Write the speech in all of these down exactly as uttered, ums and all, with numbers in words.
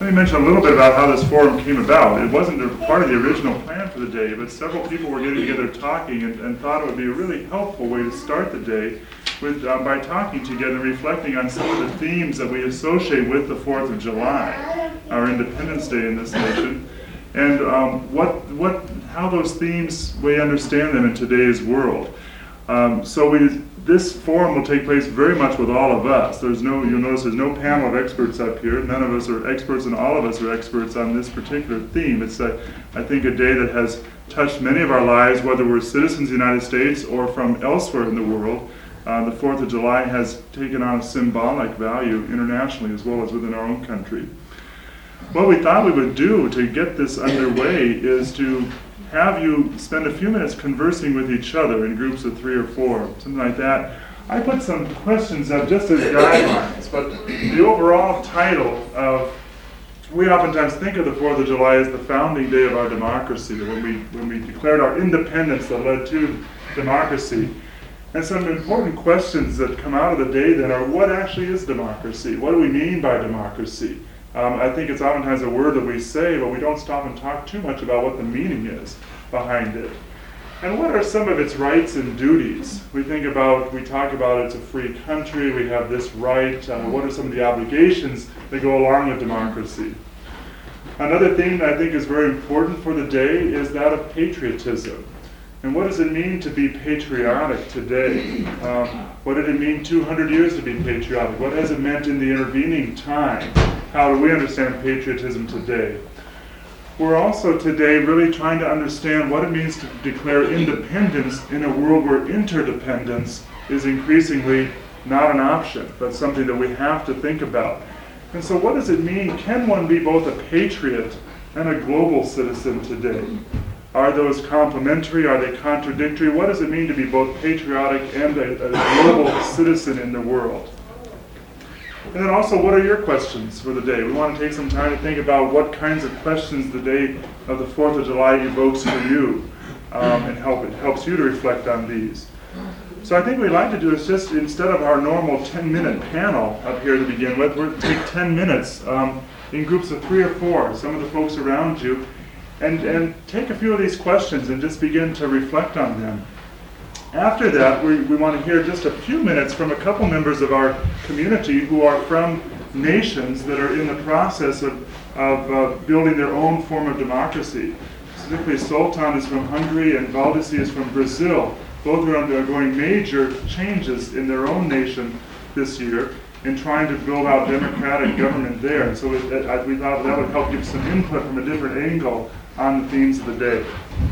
me mention a little bit about how this forum came about. It wasn't a part of the original plan for the day, but several people were getting together talking and, and thought it would be a really helpful way to start the day with um, by talking together and reflecting on some of the themes that we associate with the fourth of July, our Independence Day in this nation, and um, what, what, how those themes, we understand them in today's world. Um, so we, this forum will take place very much with all of us. There's no, you'll notice there's no panel of experts up here. None of us are experts, and all of us are experts on this particular theme. It's, a, I think, a day that has touched many of our lives, whether we're citizens of the United States or from elsewhere in the world. Uh, the fourth of July has taken on a symbolic value internationally as well as within our own country. What we thought we would do to get this underway is to have you spend a few minutes conversing with each other in groups of three or four, something like that. I put some questions up just as guidelines, but the overall title of, we oftentimes think of the fourth of July as the founding day of our democracy, when we, when we declared our independence that led to democracy. And some important questions that come out of the day then are, what actually is democracy? What do we mean by democracy? Um, I think it's oftentimes a word that we say, but we don't stop and talk too much about what the meaning is behind it. And what are some of its rights and duties? We think about, we talk about it's a free country, we have this right, uh, what are some of the obligations that go along with democracy? Another thing that I think is very important for the day is that of patriotism. And what does it mean to be patriotic today? Um, what did it mean two hundred years to be patriotic? What has it meant in the intervening time? How do we understand patriotism today? We're also today really trying to understand what it means to declare independence in a world where interdependence is increasingly not an option, but something that we have to think about. And so what does it mean? Can one be both a patriot and a global citizen today? Are those complementary? Are they contradictory? What does it mean to be both patriotic and a, a global citizen in the world? And then also, what are your questions for the day? We want to take some time to think about what kinds of questions the day of the fourth of July evokes for you, um, and help it helps you to reflect on these. So I think what we'd like to do is just, instead of our normal ten-minute panel up here to begin with, we're going to take ten minutes um, in groups of three or four, some of the folks around you, and, and take a few of these questions and just begin to reflect on them. After that, we, we want to hear just a few minutes from a couple members of our community who are from nations that are in the process of, of uh, building their own form of democracy. Specifically, Sultan is from Hungary and Valdisi is from Brazil. Both are undergoing major changes in their own nation this year in trying to build out democratic government there. And so it, it, we thought that would help give some input from a different angle on the themes of the day.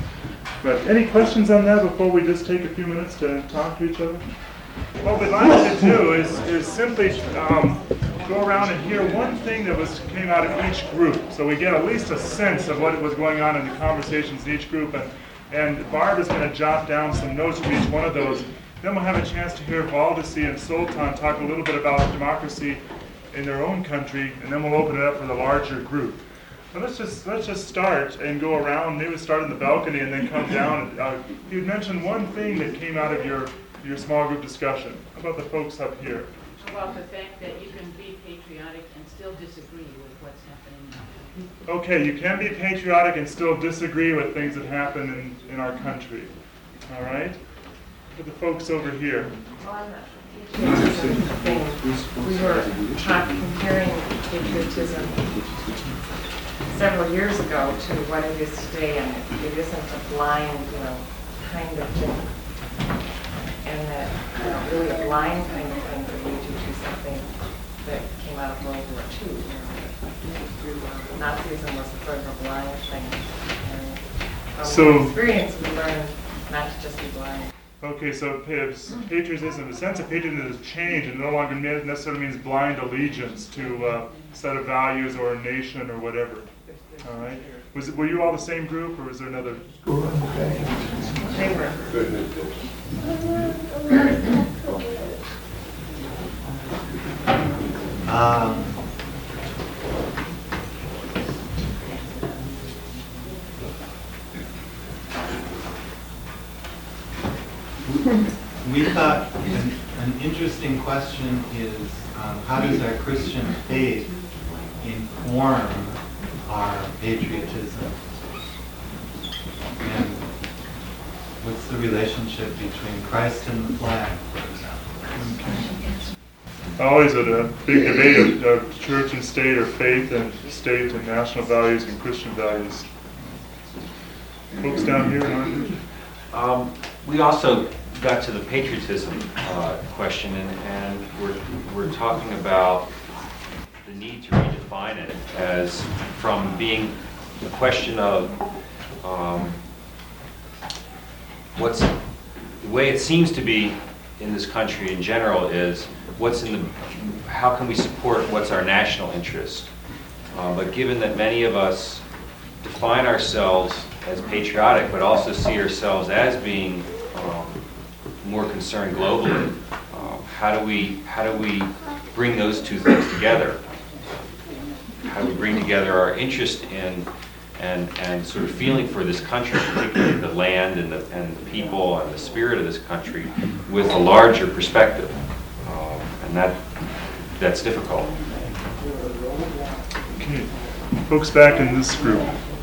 But any questions on that before we just take a few minutes to talk to each other? What we'd like to do is, is simply um, go around and hear one thing that was came out of each group, so we get at least a sense of what was going on in the conversations in each group. And, and Barb is going to jot down some notes from each one of those. Then we'll have a chance to hear Valdisi and Sultan talk a little bit about democracy in their own country, and then we'll open it up for the larger group. So let's just let's just start and go around. Maybe start in the balcony and then come down. Uh, you mentioned one thing that came out of your your small group discussion. How about the folks up here? About the fact that you can be patriotic and still disagree with what's happening now. Okay, you can be patriotic and still disagree with things that happen in, in our country. All right? For the folks over here. On the patriotism thing, we were talking, comparing patriotism several years ago to what it is today, and it, it isn't a blind, you know, kind of thing. And that, you know, really a blind kind of thing could lead you to something that came out of World War Two. You know, Nazism was a sort of a blind thing. And from So, experience, we learned not to just be blind. Okay, so patriotism, the sense of patriotism has changed and no longer necessarily means blind allegiance to a set of values or a nation or whatever. All right. Was it, were you all the same group, or was there another? They were. Um, we thought an, an interesting question is um, how does our Christian faith inform our patriotism? And what's the relationship between Christ and the flag, for example? Always a, a big debate of, of church and state, or faith and state, and national values and Christian values. Folks down here, Andrew? Um, we also got to the patriotism uh, question, and, and we're, we're talking about the need to redefine it as from being a question of um, what's the way it seems to be in this country in general is what's in the how can we support what's our national interest, uh, but given that many of us define ourselves as patriotic but also see ourselves as being um, more concerned globally, um, how do we how do we bring those two things together? How do we bring together our interest in and and sort of feeling for this country, particularly the land and the and the people and the spirit of this country, with a larger perspective, um, and that that's difficult. Okay. Folks back in this group.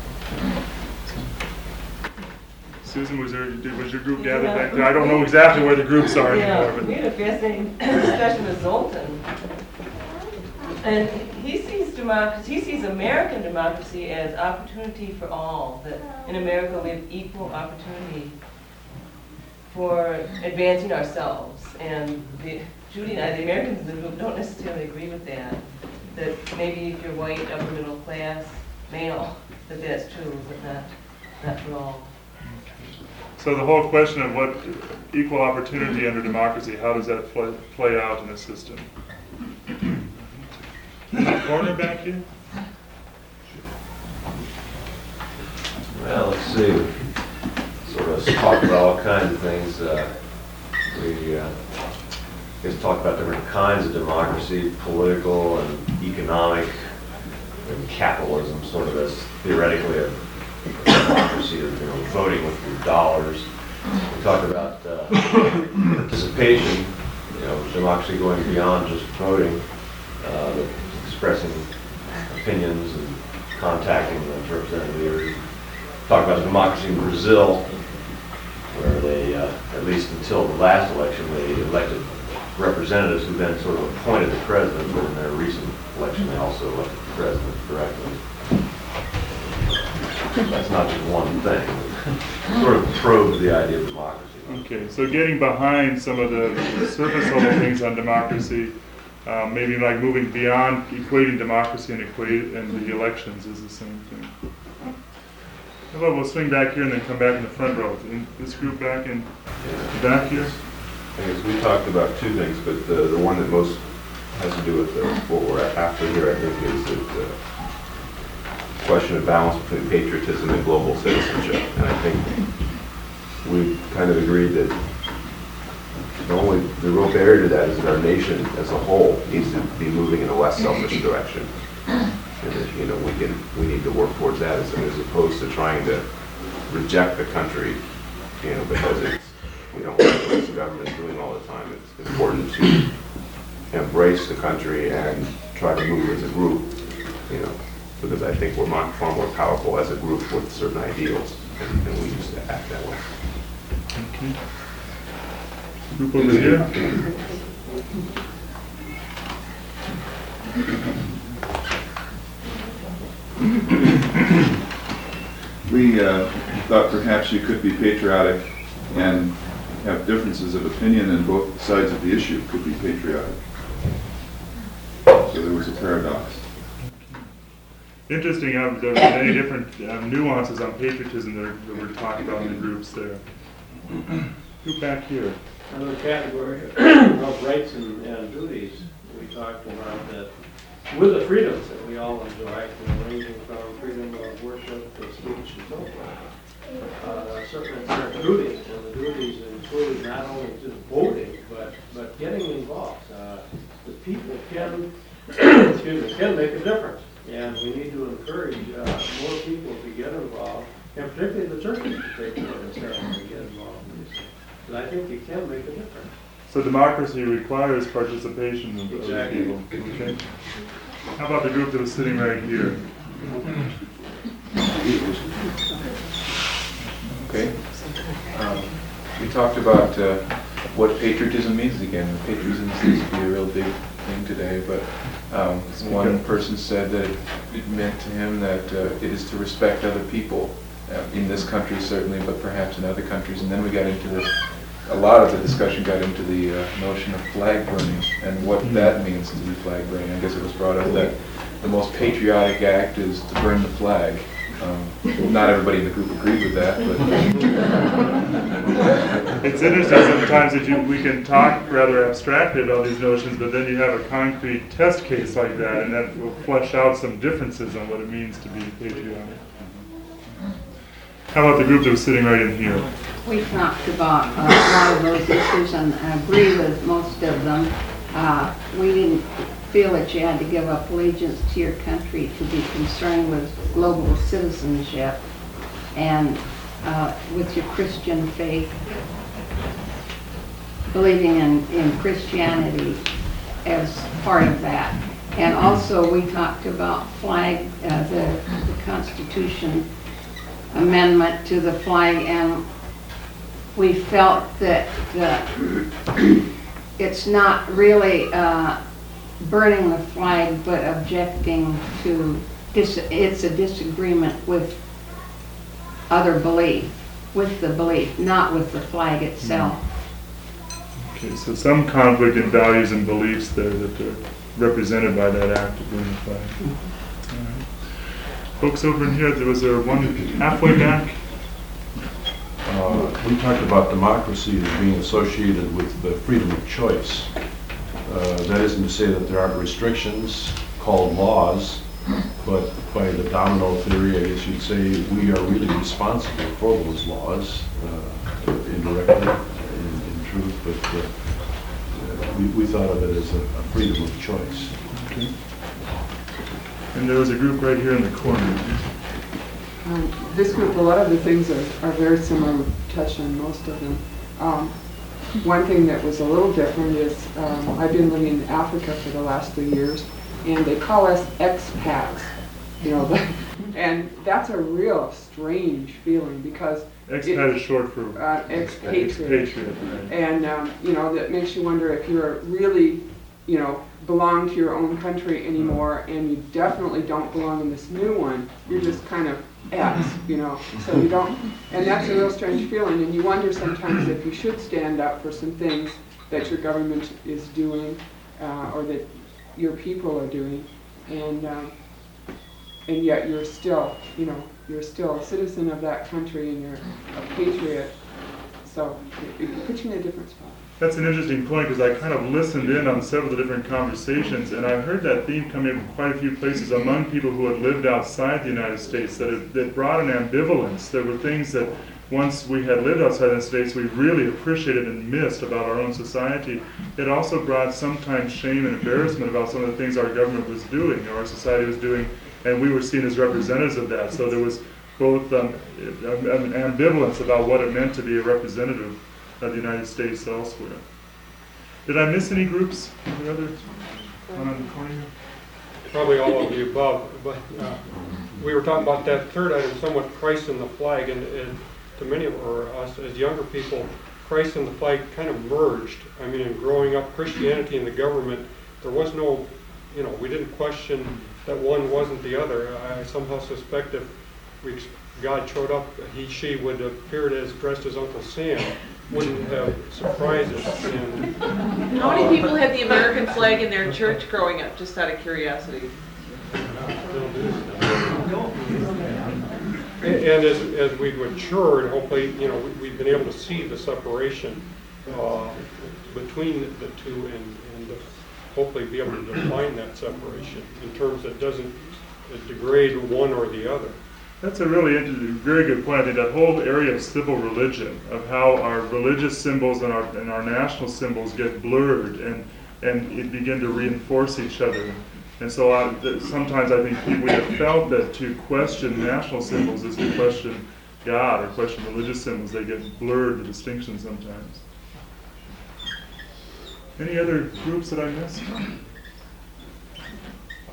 Susan, was there did- was your group gathered back there? I don't know exactly where the groups are anymore, Yeah, we but had a fascinating discussion with Zoltan. And he sees democracy, he sees American democracy as opportunity for all, that in America we have equal opportunity for advancing ourselves. And the, Judy and I, the Americans in the group, don't necessarily agree with that. That maybe if you're white, upper middle class, male, that that's true, but not, not for all. so the whole question of what equal opportunity under democracy, how does that play, play out in the system? Corner back here? Well, let's see. Sort of talk about all kinds of things. Uh, we uh, just talk about different kinds of democracy, political and economic, and capitalism, sort of as theoretically a democracy of, you know, voting with your dollars. We talk about uh, participation, you know, democracy going beyond just voting, uh, but expressing opinions and contacting the representative leaders. Talk about democracy in Brazil, where they, uh, at least until the last election, they elected representatives who then sort of appointed the president, but in their recent election, they also elected the president directly. That's not just one thing. Sort of probe the idea of democracy. Okay, so getting behind some of the surface level things on democracy, um, maybe like moving beyond equating democracy and equate and the elections is the same thing. How about we'll swing back here and then come back in the front row. In this group back in the back here. I guess we talked about two things, but the, the one that most has to do with the, what we're after here, I think, is the, the question of balance between patriotism and global citizenship. And I think we kind of agreed that the only, the real barrier to that is that our nation as a whole needs to be moving in a less selfish direction. And that, you know, we can, we need to work towards that as, as opposed to trying to reject the country, you know, because it's, we don't like what the government is doing all the time. It's important to embrace the country and try to move as a group, you know, because I think we're much far more powerful as a group with certain ideals, and, and we used to act that way. Okay. Group over here. We uh, thought perhaps you could be patriotic and have differences of opinion, and both sides of the issue could be patriotic. So there was a paradox. Interesting how there are many different um, nuances on patriotism that, that we're talking about in the groups there. Who back here? Another category of rights and, and duties, we talked about that with the freedoms that we all enjoy, you know, ranging from freedom of worship to speech and so forth. Uh, certainly there are duties, and the duties include not only just voting, but, but getting involved. Uh, the people can, excuse me, can make a difference, and we need to encourage uh, more people to get involved, and particularly the churches to take more of a ceremony and get involved in these things. But I think it can make a difference. So democracy requires participation of, of the Exactly. people. Okay. How about the group that was sitting right here? Okay. Um, We talked about uh, what patriotism means again. Patriotism seems to be a real big thing today, but um, one person said that it meant to him that uh, it is to respect other people, uh, in this country certainly, but perhaps in other countries. And then we got into the, a lot of the discussion got into the uh, notion of flag burning and what that means to be flag burning. I guess it was brought up that the most patriotic act is to burn the flag. Um, not everybody in the group agreed with that, but It's interesting sometimes that you, we can talk rather abstractly about these notions, but then you have a concrete test case like that, and that will flesh out some differences on what it means to be patriotic. How about the group that was sitting right in here? We talked about uh, a lot of those issues and I agree with most of them. Uh, we didn't feel that you had to give up allegiance to your country to be concerned with global citizenship and uh, with your Christian faith, believing in, in Christianity as part of that. And also we talked about flag, uh, the, the Constitution amendment to the flag, and we felt that uh, it's not really uh, burning the flag, but objecting to, dis it's a disagreement with other belief, with the belief, not with the flag itself. Okay, so some conflict in values and beliefs there that are represented by that act of burning the flag. All right. Folks over in here, there was there one halfway back? Uh, we talked about democracy as being associated with the freedom of choice. Uh, that isn't to say that there aren't restrictions called laws, but by the domino theory, I guess you'd say we are really responsible for those laws, uh, indirectly, in, in truth, but uh, we, we thought of it as a, a freedom of choice. Okay. And there was a group right here in the corner. Um, this group, a lot of the things are, are very similar. We touched on most of them. Um, one thing that was a little different is um, I've been living in Africa for the last three years, and they call us expats. You know, the, and that's a real strange feeling because Expat is short for uh, expatriate, expatriate, right. and um, you know that makes you wonder if you're really, you know, belong to your own country anymore, and you definitely don't belong in this new one. You're just kind of X, you know, so you don't, and that's a real strange feeling, and you wonder sometimes if you should stand up for some things that your government is doing, uh, or that your people are doing, and um, and yet you're still, you know, you're still a citizen of that country, and you're a patriot, so it, it puts you in a different spot. That's an interesting point because I kind of listened in on several of the different conversations, and I heard that theme come in from quite a few places among people who had lived outside the United States, that it, that brought an ambivalence. There were things that once we had lived outside the United States we really appreciated and missed about our own society. It also brought sometimes shame and embarrassment about some of the things our government was doing, or our society was doing, and we were seen as representatives of that. So there was both um, an ambivalence about what it meant to be a representative of the United States elsewhere. Did I miss any groups? Any other one on the corner here? Probably all of the above, but uh, we were talking about that third item, somewhat Christ and the flag, and, and to many of or us as younger people, Christ and the flag kind of merged. I mean, in growing up, Christianity and the government, there was no, you know, we didn't question that one wasn't the other. I somehow suspect if we, God showed up, he, she would have appeared as dressed as Uncle Sam, wouldn't have surprised us. And, How many people had the American flag in their church growing up, just out of curiosity? And as, as we've matured, hopefully, you know, we, we've been able to see the separation uh, between the two, and, and hopefully be able to define that separation in terms that doesn't degrade one or the other. That's a really interesting, very good point. I think that whole area of civil religion, of how our religious symbols and our and our national symbols get blurred and and it begin to reinforce each other. And so I, th sometimes I think people have felt that to question national symbols is to question God or question religious symbols. They get blurred, the distinction sometimes. Any other groups that I missed?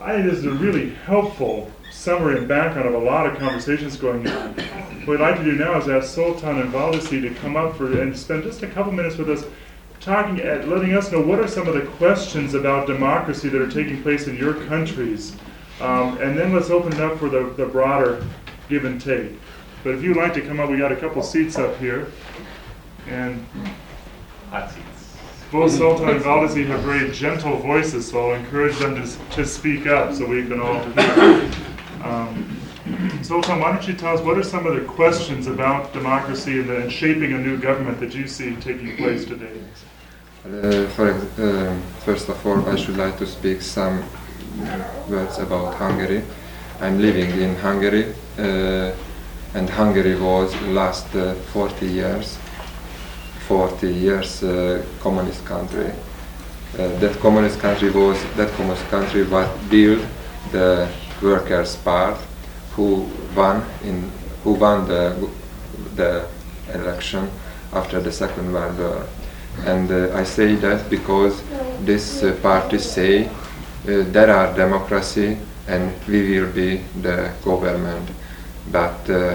I think this is a really helpful summary and background of a lot of conversations going on. What I'd like to do now is ask Sultan and Valdesi to come up for and spend just a couple minutes with us, talking, at, letting us know what are some of the questions about democracy that are taking place in your countries. Um, and then let's open it up for the, the broader give and take. But if you'd like to come up, we got a couple seats up here. And Hot seats. both Sultan and Valdesi have very gentle voices, so I'll encourage them to, to speak up so we can all hear. Um, Sultan, why don't you tell us what are some of the questions about democracy and, the, and shaping a new government that you see taking place today? Uh, for, uh, first of all, I should like to speak some words about Hungary. I'm living in Hungary, uh, and Hungary was last uh, forty years, forty years uh, communist country. Uh, that communist country was that communist country what built the workers' part, who won in who won the the election after the Second World War. And uh, I say that because this uh, party say uh, there are democracy and we will be the government. But uh,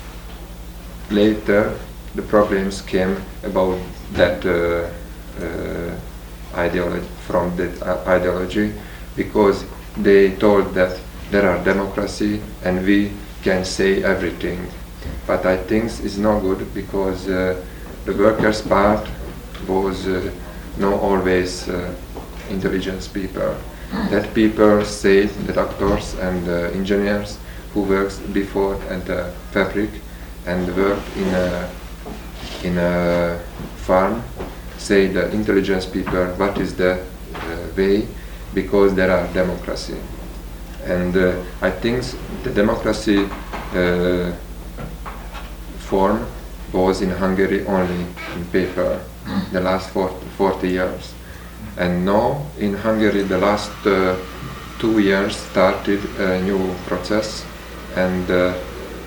later the problems came about that uh, uh, ideology, from that uh, ideology, because they told that there are democracy and we can say everything. But I think it's not good, because uh, the workers' part was uh, not always uh, intelligent people. That people say, the doctors and uh, engineers who works before at the fabric and worked in a in a farm, say the intelligence people what is the uh, way, because there are democracy. And uh, I think the democracy uh, form was in Hungary only in paper the last forty years. And now in Hungary the last uh, two years started a new process and uh,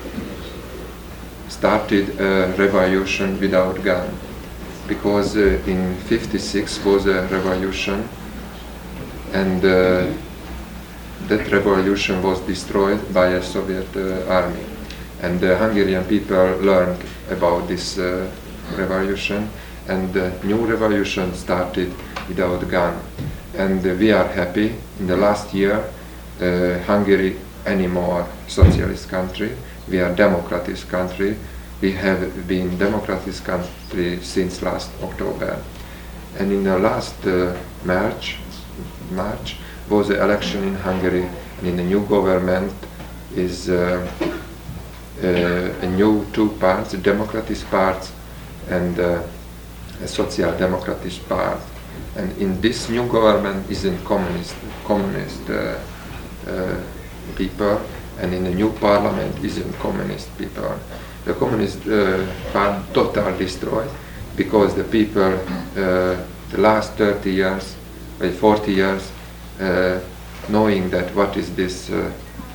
started a revolution without gun. Because uh, in fifty-six was a revolution, and uh, that revolution was destroyed by a Soviet uh, army. And the Hungarian people learned about this uh, revolution, and the new revolution started without gun. And uh, we are happy. In the last year, uh, Hungary anymore socialist country. We are democratic country. We have been democratic country since last October. And in the last uh, March, March was the election in Hungary, and in the new government is uh, uh, a new two parts, a democratic part and uh, a social democratic part. And in this new government is in communist, communist uh, uh, people, and in the new parliament is in communist people. The communist uh, part totally destroyed, because the people uh, the last thirty years, by forty years, uh, knowing that what is this uh,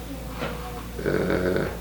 uh,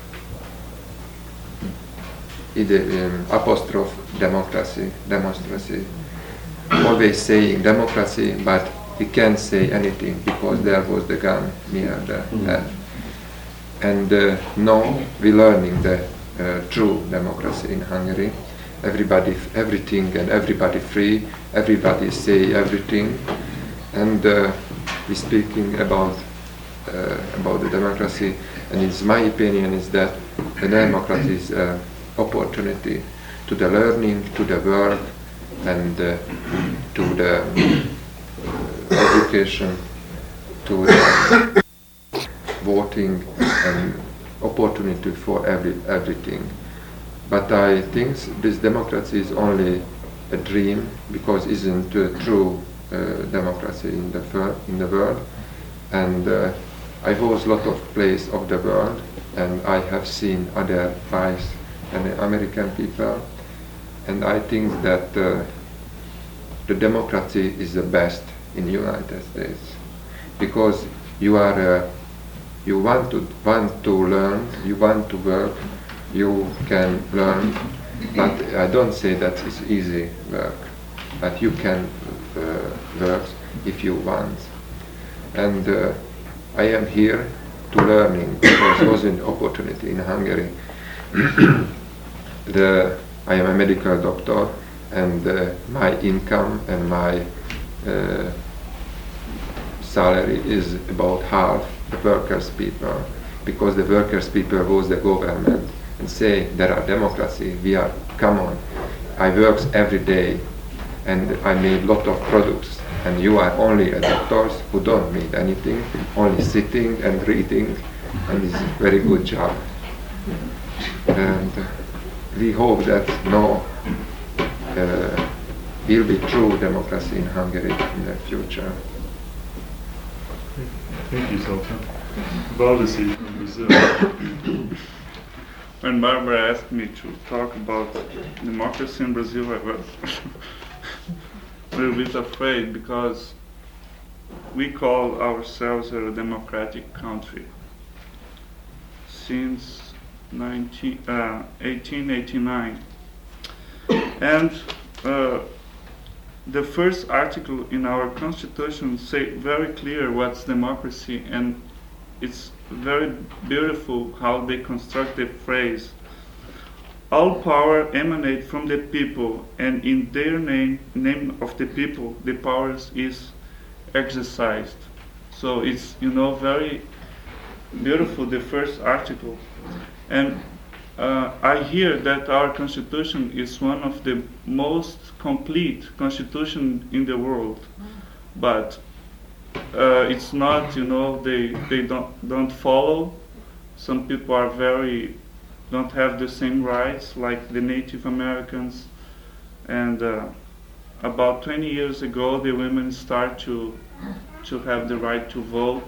ide, um, apostrophe democracy, democracy, always saying democracy, but he can't say anything because there was the gun near the head. And uh, now we're learning the uh, true democracy in Hungary. Everybody, everything, and everybody free. Everybody say everything, and uh, we're speaking about uh, about the democracy. And it's my opinion is that the democracy is an opportunity to the learning, to the work, and uh, to the uh, education, to the voting, and opportunity for every everything. But I think this democracy is only a dream, because it isn't a true uh, democracy in the fir- in the world. And uh, I was a lot of places of the world, and I have seen other tribes and American people, and I think that uh, the democracy is the best in the United States, because you are uh, you want to want to learn, you want to work, you can learn, but I don't say that it's easy work, but you can uh, work if you want. And uh, I am here to learning because it was an opportunity in Hungary. the, I am a medical doctor, and uh, my income and my uh, salary is about half the workers' people, because the workers' people was the government and say there are democracy, we are, come on. I work every day and I made lot of products, and you are only a doctors who don't need anything, only sitting and reading, and it's a very good job. And uh, we hope that no uh, will be true democracy in Hungary in the future. Thank you, Zoltan. Valdeci from Brazil. When Barbara asked me to talk about democracy in Brazil, I was a little bit afraid, because we call ourselves a democratic country. Since nineteen, uh, eighteen eighty-nine. And uh, the first article in our constitution say very clear what's democracy, and it's very beautiful how they construct the phrase. All power emanate from the people, and in their name, name of the people, the powers is exercised. So it's, you know, very beautiful, the first article. And uh, I hear that our constitution is one of the most complete constitution in the world, but uh, it's not, you know, they, they don't, don't follow. Some people are very, don't have the same rights like the Native Americans. And uh, about twenty years ago, the women start to, to have the right to vote.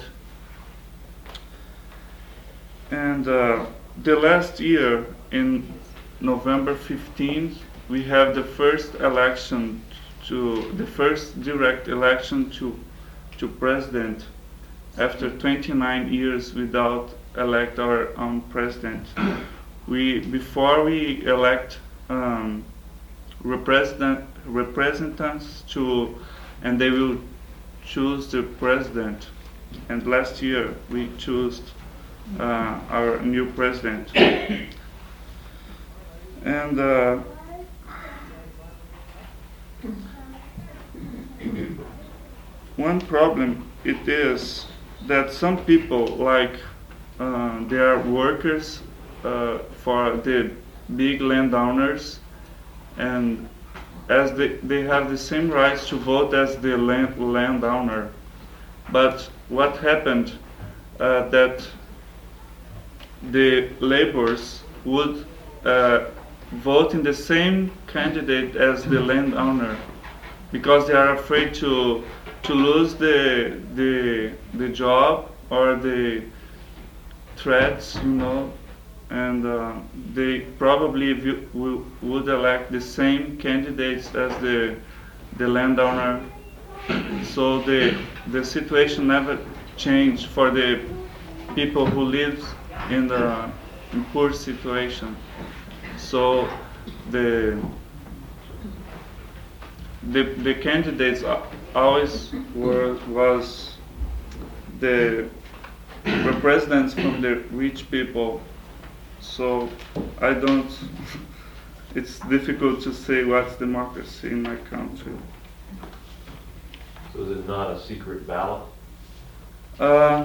And uh, the last year, in November fifteenth, we have the first election to, the first direct election to, to president after twenty-nine years without elect our own president. We, before we elect um, represent, representatives to, and they will choose the president. And last year we chose uh, our new president. And uh, one problem it is that some people, like uh, they are workers uh, for the big landowners, and as they, they have the same rights to vote as the land, landowner. But what happened uh, that the laborers would uh, vote in the same candidate as the landowner, because they are afraid to to lose the the the job or the threats, you know, and uh, they probably v- w- would elect the same candidates as the the landowner. So the the situation never changed for the people who live in the in poor situation. So the the the candidates always were was the representatives from the rich people. So I don't. It's difficult to say what's democracy in my country. So is it not a secret ballot? Uh,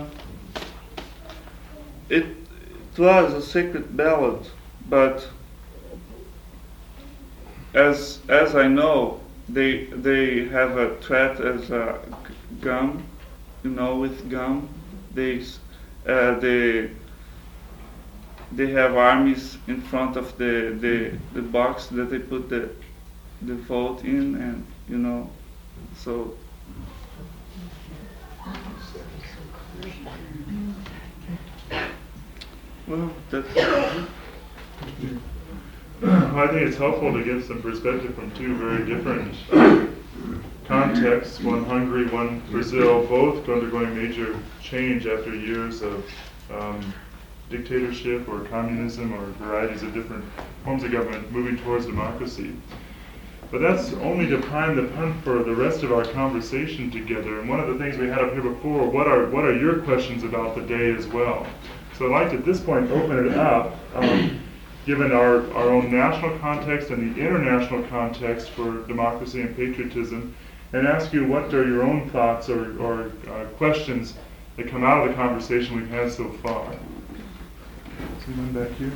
it, it was a secret ballot, but as as I know, they they have a threat as a g- gum, you know, with gum. They uh, they they have armies in front of the, the the box that they put the the vote in, and you know, so. Well, that's. I think it's helpful to give some perspective from two very different uh, contexts, one Hungary, one Brazil, both undergoing major change after years of um, dictatorship or communism or varieties of different forms of government moving towards democracy. But that's only to prime the pump for the rest of our conversation together. And one of the things we had up here before, what are what are your questions about the day as well? So I'd like to at this point open it up, um, given our, our own national context and the international context for democracy and patriotism, and ask you what are your own thoughts or, or uh, questions that come out of the conversation we've had so far. Someone back here?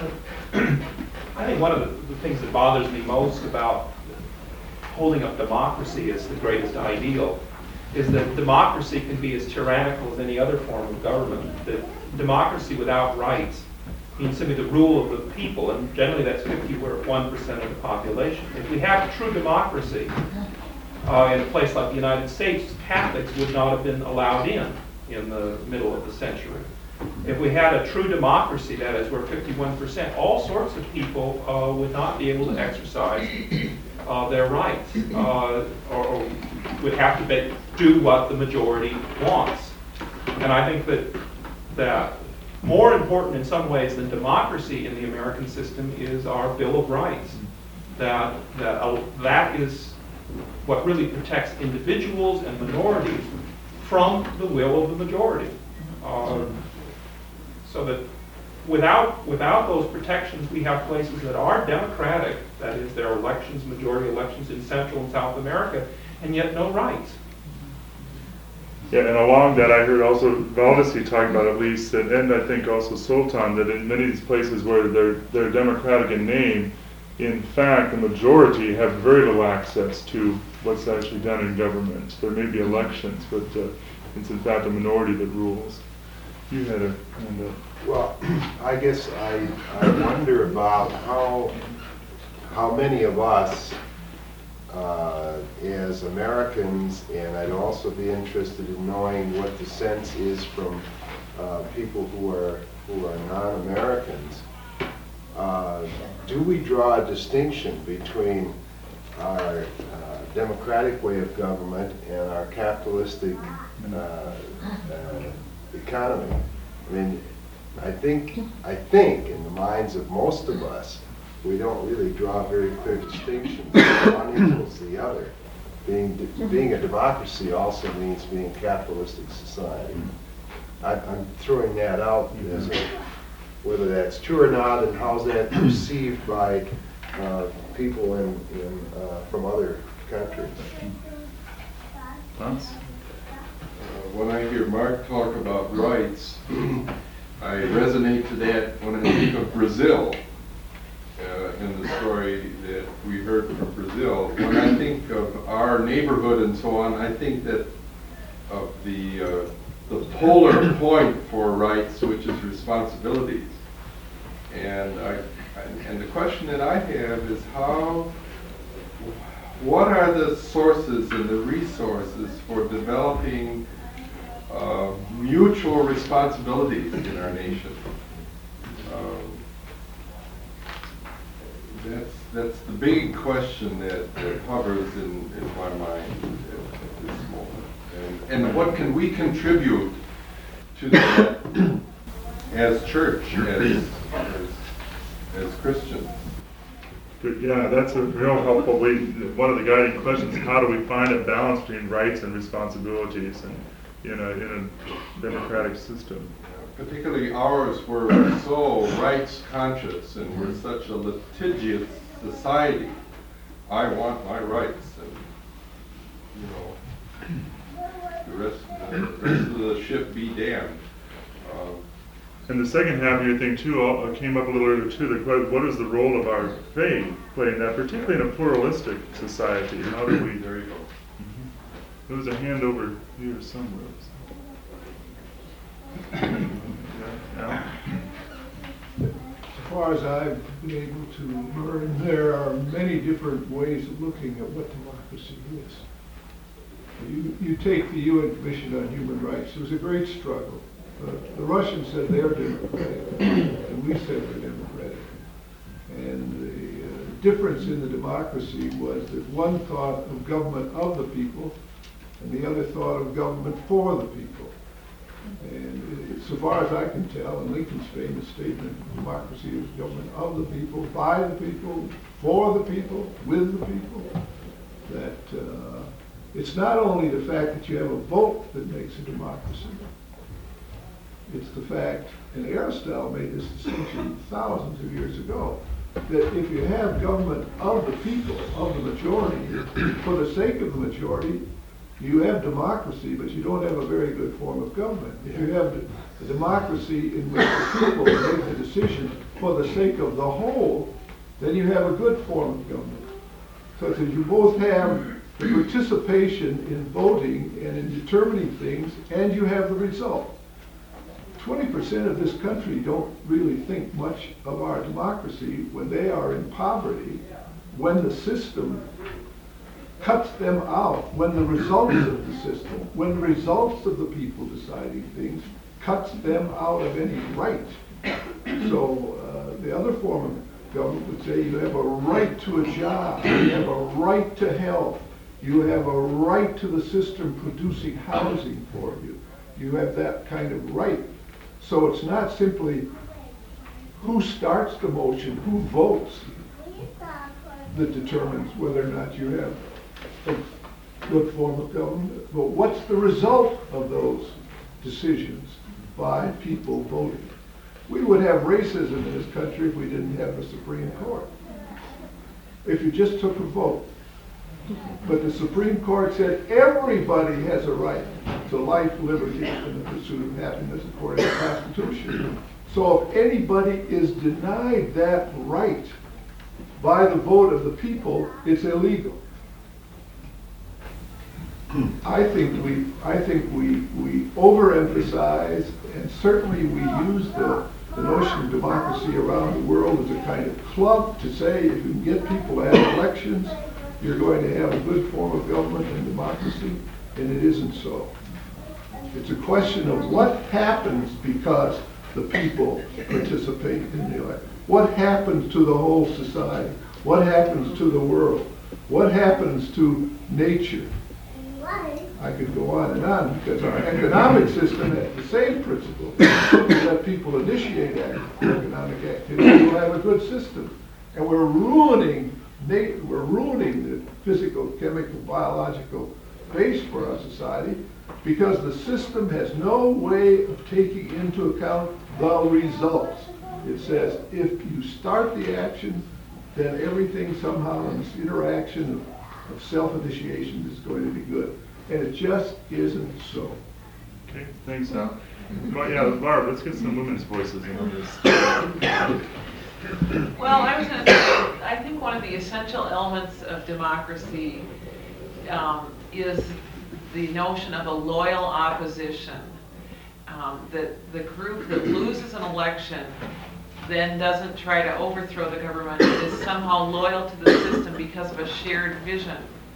I think one of the, the things that bothers me most about holding up democracy as the greatest ideal is that democracy can be as tyrannical as any other form of government. That democracy without rights means simply the rule of the people, and generally that's fifty-one percent of the population. If we have true democracy uh, in a place like the United States, Catholics would not have been allowed in in the middle of the century. If we had a true democracy, that is, where fifty-one percent, all sorts of people uh, would not be able to exercise uh, their rights, uh, or, or would have to be, do what the majority wants. And I think that that more important in some ways than democracy in the American system is our Bill of Rights. That that uh, that is what really protects individuals and minorities from the will of the majority. Uh, so that without without those protections, we have places that are democratic, that is, there are elections, majority elections in Central and South America, and yet no rights. Yeah, and along that, I heard also Valdesi talk about at least, and, and I think also Sultan, that in many of these places where they're they're democratic in name, in fact, the majority have very little access to what's actually done in government. There may be elections, but uh, it's in fact a minority that rules. You had a hand up. Well, I guess I, I wonder about how how many of us uh, as Americans, and I'd also be interested in knowing what the sense is from uh, people who are who are non-Americans. Uh, do we draw a distinction between our uh, democratic way of government and our capitalistic uh, uh, economy? I mean, I think I think in the minds of most of us, we don't really draw very clear distinctions. One equals the other. Being being a democracy also means being a capitalistic society. I, I'm throwing that out as a, whether that's true or not, and how's that perceived by uh, people in, in uh, from other countries. Thoughts? When I hear Mark talk about rights, I resonate to that when I think of Brazil, uh, in the story that we heard from Brazil. When I think of our neighborhood and so on, I think that of the uh, the polar point for rights, which is responsibilities. And I, and the question that I have is how, what are the sources and the resources for developing Uh, mutual responsibilities in our nation? Um, that's that's the big question that, that hovers in, in my mind at, at this moment. And, and what can we contribute to that as church, as, as, as Christians? Good. Yeah, that's a real helpful way. One of the guiding questions is how do we find a balance between rights and responsibilities, and in a, in a democratic system. Particularly ours, we're so rights conscious and we're such a litigious society. I want my rights, and you know, the rest, the rest of the ship be damned. Um, and the second half of your thing too uh, came up a little earlier too. The question, what is the role of our faith play in that, particularly in a pluralistic society? How do we? There you go. There was a hand over here somewhere. Yeah. As far as I've been able to learn, there are many different ways of looking at what democracy is. You, you take the U N Commission on Human Rights. It was a great struggle. Uh, the Russians said they're democratic, and we said we're democratic. And the uh, difference in the democracy was that one thought of government of the people, and the other thought of government for the people. And it- so far as I can tell, in Lincoln's famous statement, democracy is government of the people, by the people, for the people, with the people, that uh, it's not only the fact that you have a vote that makes a democracy. It's the fact, and Aristotle made this distinction thousands of years ago, that if you have government of the people, of the majority, for the sake of the majority, you have democracy, but you don't have a very good form of government. If you have a democracy in which the people make the decision for the sake of the whole, then you have a good form of government. So that you both have the participation in voting and in determining things, and you have the result. twenty percent of this country don't really think much of our democracy when they are in poverty, when the system cuts them out, when the results of the system, when the results of the people deciding things cuts them out of any right. So uh, the other form of government would say you have a right to a job, you have a right to health, you have a right to the system producing housing for you. You have that kind of right. So it's not simply who starts the motion, who votes, that determines whether or not you have a good form of government, but what's the result of those decisions by people voting? We would have racism in this country if we didn't have a Supreme Court. If you just took a vote. But the Supreme Court said everybody has a right to life, liberty, and the pursuit of happiness according to the Constitution. So if anybody is denied that right by the vote of the people, it's illegal. I think we, I think we, we overemphasize, and certainly we use the, the notion of democracy around the world as a kind of club to say if you can get people to have elections, you're going to have a good form of government and democracy, and it isn't so. It's a question of what happens because the people participate in the election. What happens to the whole society? What happens to the world? What happens to nature? I could go on and on because our economic system has the same principle. If we let people initiate economic activity, we'll have a good system. And we're ruining, we're ruining the physical, chemical, biological base for our society because the system has no way of taking into account the results. It says if you start the action, then everything somehow in this interaction of, of self-initiation is going to be good. And it just isn't so. Okay, thanks, Al. Well, yeah, Barb, let's get some women's voices in on this. Well, I was going to say, I think one of the essential elements of democracy um, is the notion of a loyal opposition. Um, that the group that loses an election then doesn't try to overthrow the government, is somehow loyal to the system because of a shared vision.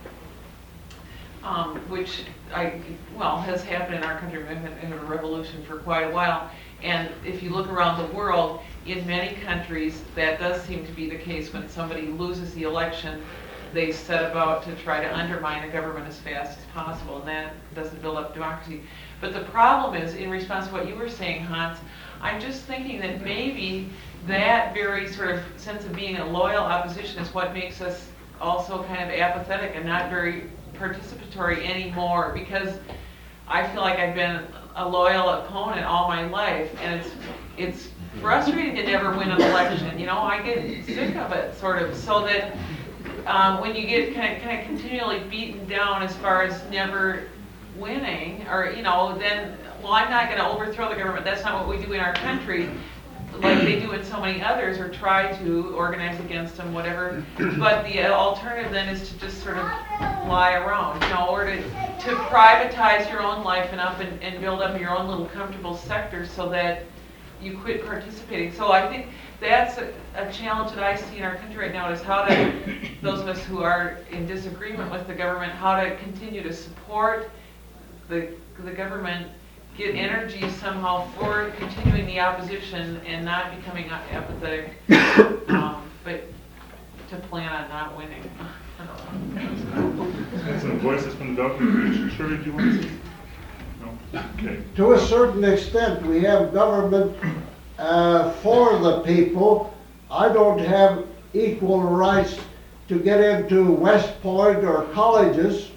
Um, which I, well, has happened in our country. We've been in a revolution for quite a while. And if you look around the world, in many countries, that does seem to be the case. When somebody loses the election, they set about to try to undermine a government as fast as possible, and that doesn't build up democracy. But the problem is, in response to what you were saying, Hans, I'm just thinking that maybe that very sort of sense of being a loyal opposition is what makes us also kind of apathetic and not very participatory anymore, because I feel like I've been a loyal opponent all my life, and it's it's frustrating to never win an election. You know, I get sick of it, sort of, so that um, when you get kind of kind of continually beaten down as far as never winning, or you know, then well, I'm not going to overthrow the government. That's not what we do in our country, like they do in so many others, or try to organize against them, whatever. But the alternative then is to just sort of lie around, you know, or to, to privatize your own life enough and, and build up your own little comfortable sector so that you quit participating. So I think that's a, a challenge that I see in our country right now, is how to, those of us who are in disagreement with the government, how to continue to support the, the government, get energy somehow for continuing the opposition and not becoming apathetic, um, but to plan on not winning. I don't know. And some voices from the balcony. Shirley, do you want to say? No? Okay. To a certain extent, we have government uh, for the people. I don't have equal rights to get into West Point or colleges.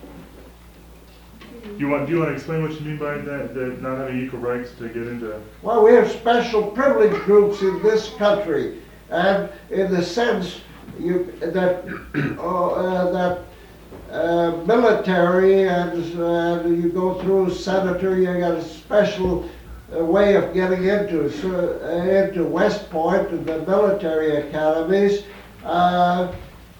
You want, do you want to explain what you mean by that, that not having equal rights to get into? Well, we have special privilege groups in this country, and in the sense you, that uh, uh, that uh, military and uh, you go through senator, you got a special uh, way of getting into so, uh, into West Point and the military academies. Uh,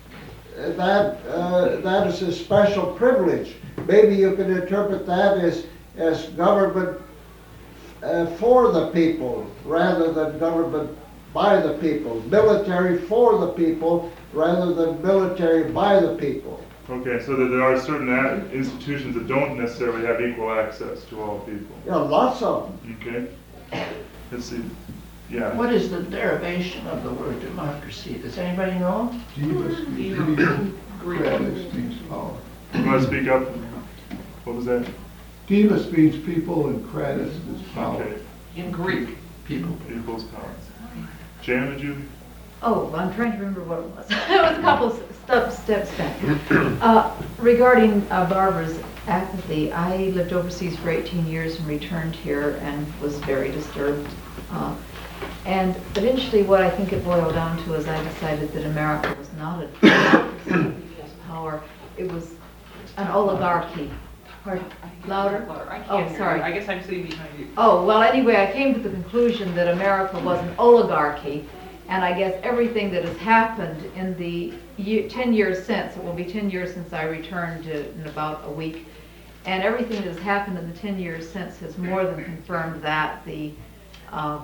that uh, that is a special privilege. Maybe you can interpret that as, as government uh, for the people rather than government by the people. Military for the people rather than military by the people. Okay, so that there are certain a- institutions that don't necessarily have equal access to all people. Yeah, lots of them. Okay. Let's see. Yeah. What is the derivation of the word democracy? Does anybody know? Divus, divus, gratis means power. You want to speak up? What was that? Divus means people and kratos is power. Okay. In Greek. People. Equals power. Jan, did you? Oh, I'm trying to remember what it was. It was a couple of step, steps back. Uh, regarding uh, Barbara's apathy, I lived overseas for eighteen years and returned here and was very disturbed. Uh, and eventually what I think it boiled down to is I decided that America was not a democracy of people's power. It was an oligarchy. Pardon? Louder? I can't Oh, hear sorry. you. I guess I'm sitting behind you. Oh, well, anyway, I came to the conclusion that America was an oligarchy, and I guess everything that has happened in the year, ten years since, it will be ten years since I returned to, in about a week, and everything that has happened in the ten years since has more than confirmed that, the uh,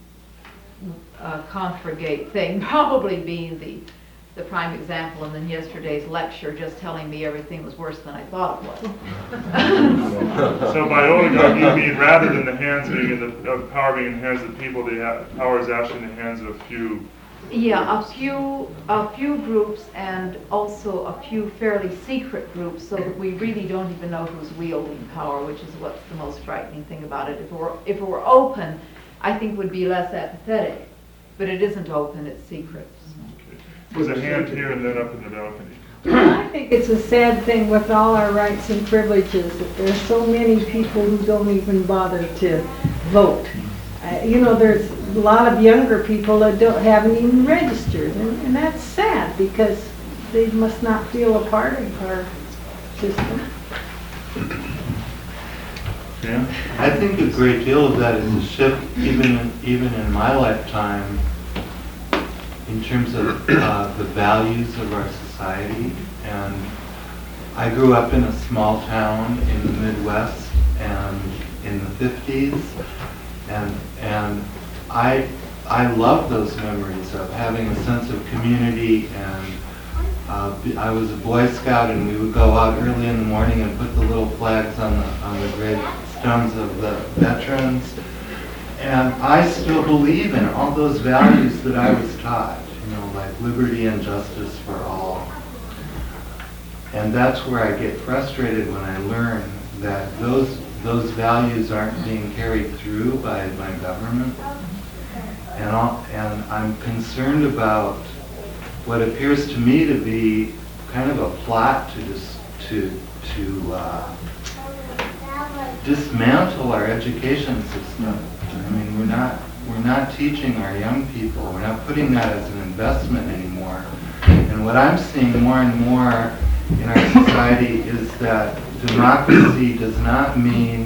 uh, Confragate thing probably being the the prime example, and then yesterday's lecture just telling me everything was worse than I thought it was. So by oligarchy, you mean rather than the hands being in the, uh, power being in the hands of the people, the ha- power is actually in the hands of a few. Yeah, a few, a few groups and also a few fairly secret groups, so that we really don't even know who's wielding power, which is what's the most frightening thing about it. If it were, if it were open, I think would be less apathetic, but it isn't open, it's secret. There's a hand here and then up in the balcony. I think it's a sad thing with all our rights and privileges that there's so many people who don't even bother to vote. Uh, you know, there's a lot of younger people that don't haven't even registered, and, and that's sad because they must not feel a part of our system. Yeah. I think a great deal of that is a shift, even in, even in my lifetime, in terms of uh, the values of our society. And I grew up in a small town in the Midwest and in the fifties, and and I I love those memories of having a sense of community. And uh, I was a Boy Scout, and we would go out early in the morning and put the little flags on the on the gravestones of the veterans. And I still believe in all those values that I was taught, you know, like liberty and justice for all. And that's where I get frustrated when I learn that those those values aren't being carried through by my government. And, all, and I'm concerned about what appears to me to be kind of a plot to dis, to to uh, dismantle our education system. I mean, we're not we're not teaching our young people. We're not putting that as an investment anymore. And what I'm seeing more and more in our society is that democracy does not mean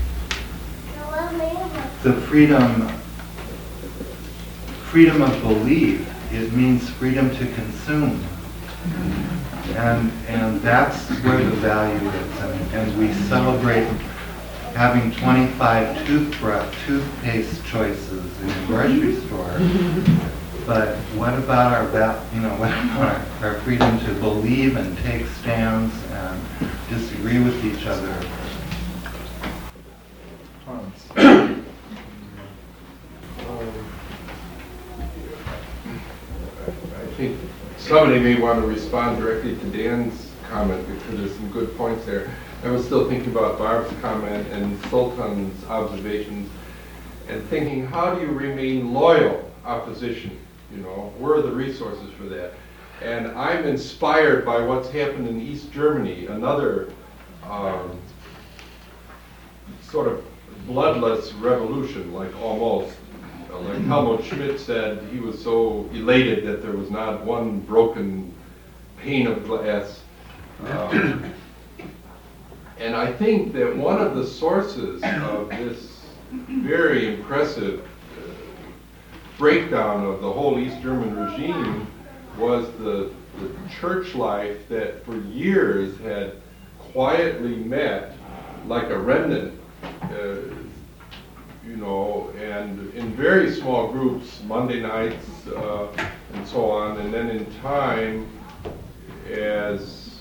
the freedom freedom of belief. It means freedom to consume. And and that's where the value is. And, and we celebrate having twenty-five toothbrush, toothpaste choices in the grocery store. But what about our, va- you know, what about our, our freedom to believe and take stands and disagree with each other? I think somebody may want to respond directly to Dan's comment because there's some good points there. I was still thinking about Barb's comment and Sultan's observations and thinking, how do you remain loyal opposition? You know, where are the resources for that? And I'm inspired by what's happened in East Germany, another um, sort of bloodless revolution, like almost. Uh, like Helmut Schmidt said, he was so elated that there was not one broken pane of glass. Um, and I think that one of the sources of this very impressive uh, breakdown of the whole East German regime was the, the church life that for years had quietly met like a remnant, uh, you know, and in very small groups, Monday nights uh, and so on, and then in time, as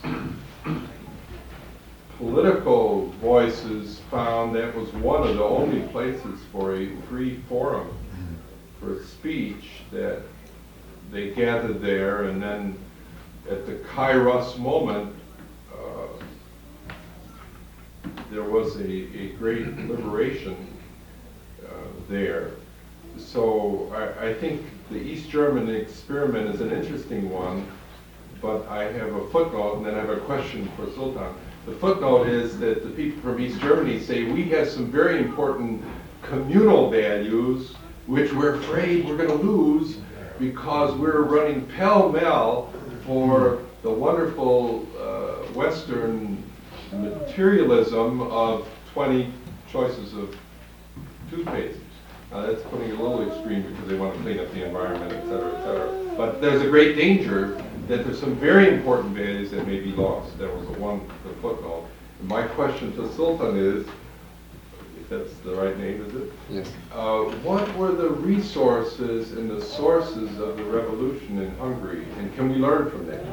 political voices found that was one of the only places for a free forum for speech, that they gathered there, and then at the Kairos moment, uh, there was a, a great liberation uh, there. So I, I think the East German experiment is an interesting one, but I have a footnote, and then I have a question for Sultan. The footnote is that the people from East Germany say we have some very important communal values which we're afraid we're going to lose because we're running pell-mell for the wonderful uh, Western materialism of twenty choices of toothpaste. Uh, that's putting it a little extreme because they want to clean up the environment, et cetera, et cetera. But there's a great danger that there's some very important values that may be lost. That was the one, the footnote. And my question to Sultan is, if that's the right name, is it? Yes. Uh, what were the resources and the sources of the revolution in Hungary, and can we learn from that?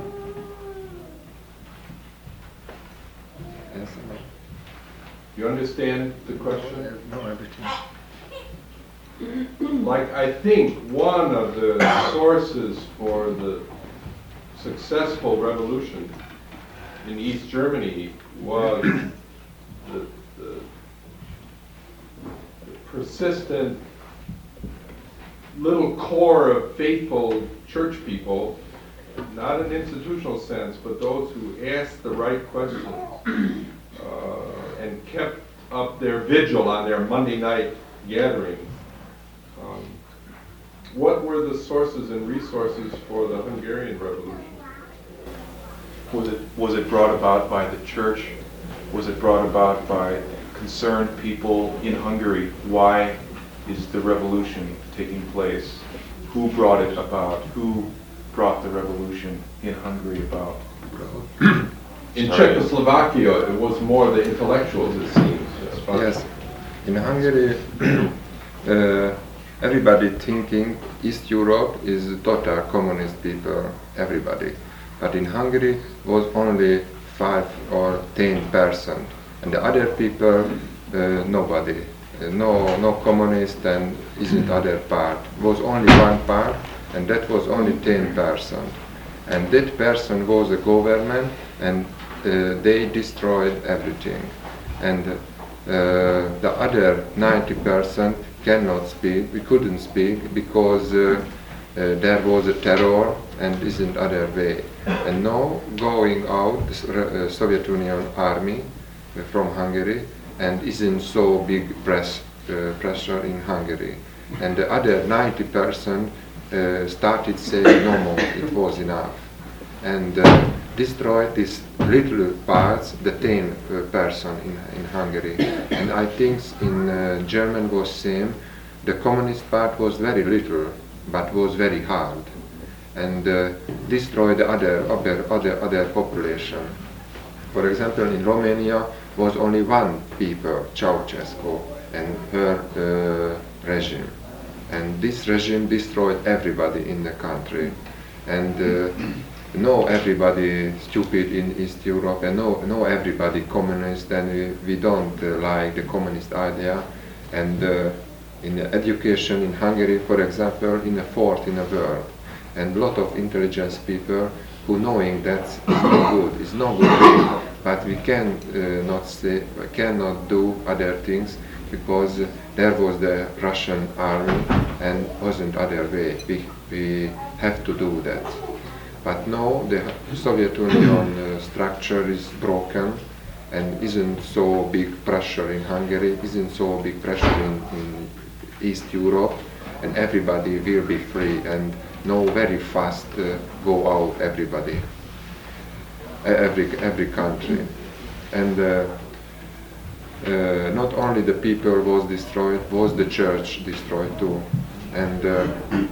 Yes. You understand the question? No, everything. Like, I think one of the sources for the successful revolution in East Germany was the, the, the persistent little core of faithful church people, not in institutional sense, but those who asked the right questions uh, and kept up their vigil on their Monday night gatherings. Um, what were the sources and resources for the Hungarian Revolution? Was it, was it brought about by the church? Was it brought about by concerned people in Hungary? Why is the revolution taking place? Who brought it about? Who brought the revolution in Hungary about? In Czechoslovakia, it was more the intellectuals, it seems. Yes. In Hungary, uh, everybody thinking East Europe is total communist people, everybody. But in Hungary was only five or ten percent, and the other people, uh, nobody, uh, no, no communist, and isn't other part. Was only one part, and that was only ten percent. And that person was a government, and uh, they destroyed everything. And uh, the other ninety percent cannot speak. We couldn't speak because uh, uh, there was a terror and isn't other way. And now going out uh, Soviet Union army uh, from Hungary, and isn't so big press, uh, pressure in Hungary. And the other ninety percent uh, started saying no more, it was enough. And uh, destroyed these little parts, the ten percent in, in Hungary. And I think in uh, German was same. The communist part was very little, but was very hard, and uh, destroyed the other, other, other, other population. For example, in Romania was only one people, Ceausescu, and her uh, regime. And this regime destroyed everybody in the country. And uh, no everybody stupid in East Europe, and no, no everybody communist, and we, we don't uh, like the communist idea. And uh, in education in Hungary, for example, in a fourth in the world, and a lot of intelligence people who knowing that it's no good, it's no good way but we can uh, not say, we cannot do other things because there was the Russian army and wasn't other way. We, we have to do that. But now the Soviet Union uh, structure is broken and isn't so big pressure in Hungary, isn't so big pressure in, in East Europe, and everybody will be free and now very fast uh, go out everybody, every, every country. And uh, uh, not only the people was destroyed, was the church destroyed too. And uh,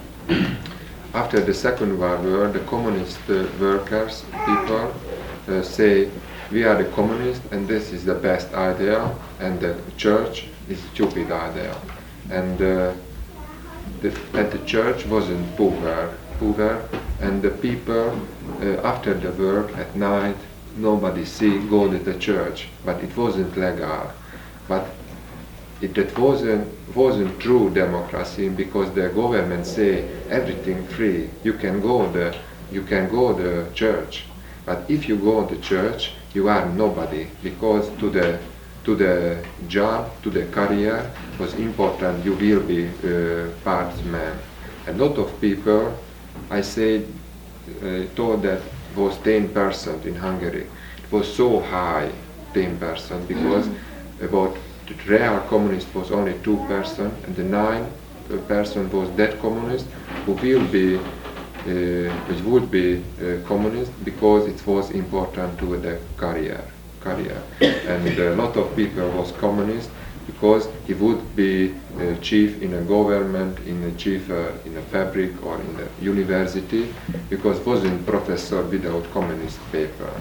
after the Second World War, the communist uh, workers, people, uh, say, we are the communists and this is the best idea, and the church is stupid idea. And uh, the, and the church wasn't poor, poor, and the people, uh, after the work at night, nobody see, go to the church, but it wasn't legal. But it, it wasn't, wasn't true democracy because the government say everything free. You can go the, you can go the church, but if you go to church, you are nobody because to the to the job, to the career was important. You will be uh, partsman. A lot of people, I say, uh, told that was ten percent in Hungary. It was so high, ten percent, because about the real communist was only two percent, and the nine percent was that communist who will be, uh, which would be uh, communist because it was important to the career. career. And a lot of people was communist because he would be uh, chief in a government, in a chief uh, in a fabric or in a university, because wasn't professor without communist paper.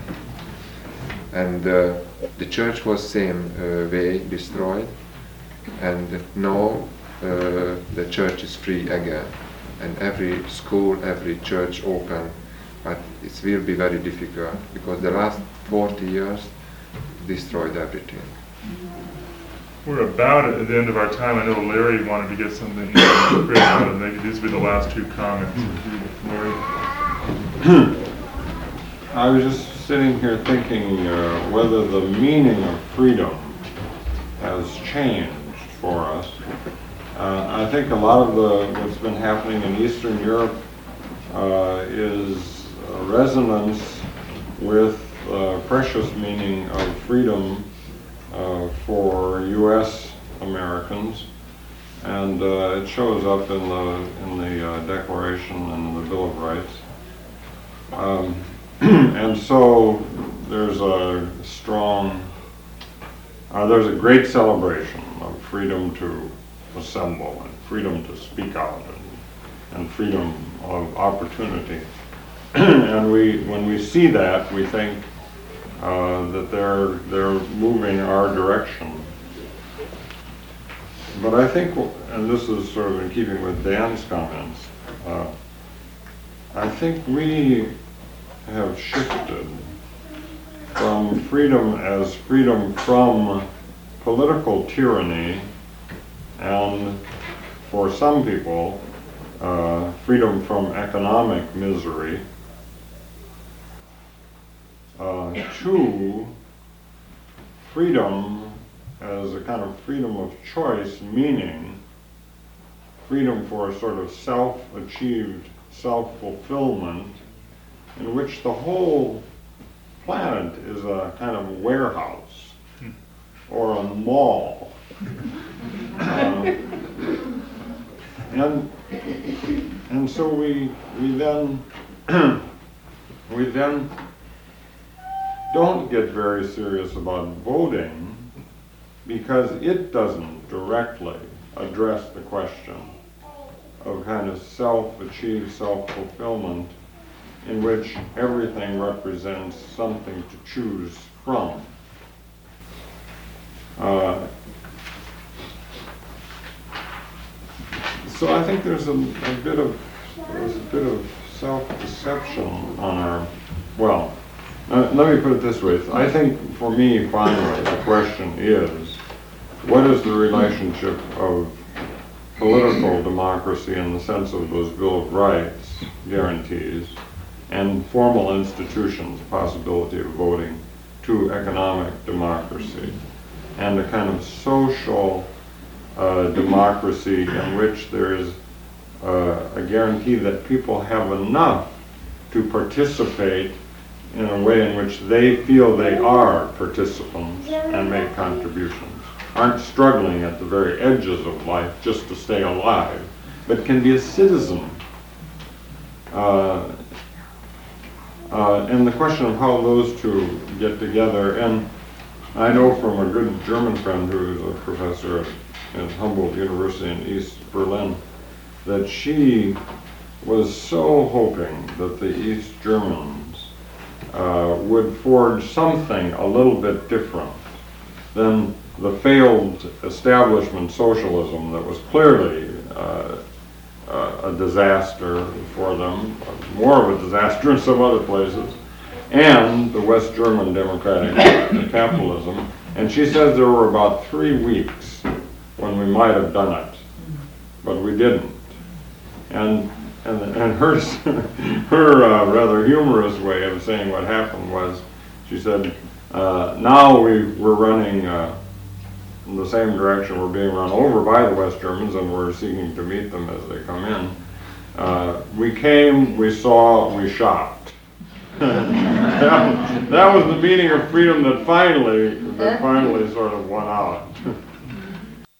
And uh, the church was same uh, way destroyed, and now uh, the church is free again, and every school, every church open, but it will be very difficult because the last forty years destroyed everything. We're about at the end of our time. I know Larry wanted to get something out, and maybe these will be the last two comments. Larry. I was just sitting here thinking uh, whether the meaning of freedom has changed for us. Uh, I think a lot of the what's been happening in Eastern Europe uh, is a resonance with uh, precious meaning of freedom uh, for U S Americans, and uh, it shows up in the in the uh, Declaration and the Bill of Rights. Um, and so there's a strong, uh, there's a great celebration of freedom to assemble and freedom to speak out and, and freedom of opportunity. And we, when we see that, we think uh, that they're they're moving our direction. But I think, and this is sort of in keeping with Dan's comments, uh, I think we have shifted from freedom as freedom from political tyranny, and for some people, uh, freedom from economic misery, uh, to freedom as a kind of freedom of choice, meaning freedom for a sort of self-achieved self-fulfillment in which the whole planet is a kind of warehouse or a mall. uh, and and so we we then we then don't get very serious about voting because it doesn't directly address the question of kind of self-achieved self-fulfillment in which everything represents something to choose from. Uh, so I think there's a, a bit of there's a bit of self-deception on our, well, uh, let me put it this way. I think for me, finally, the question is, what is the relationship of political democracy in the sense of those Bill of Rights guarantees and formal institutions, possibility of voting, to economic democracy and a kind of social uh, democracy in which there is uh, a guarantee that people have enough to participate in a way in which they feel they are participants and make contributions, aren't struggling at the very edges of life just to stay alive, but can be a citizen. Uh, uh, and the question of how those two get together, and I know from a good German friend who is a professor at Humboldt University in East Berlin, that she was so hoping that the East Germans uh, would forge something a little bit different than the failed establishment socialism that was clearly uh, uh, a disaster for them, more of a disaster in some other places, and the West German democratic capitalism. And she says there were about three weeks when we might have done it, but we didn't. And and, and her her uh, rather humorous way of saying what happened was, she said, uh, now we we're running uh, in the same direction. We're being run over by the West Germans, and we're seeking to meet them as they come in. Uh, we came, we saw, we shopped. that, that was the meaning of freedom that finally that finally sort of won out.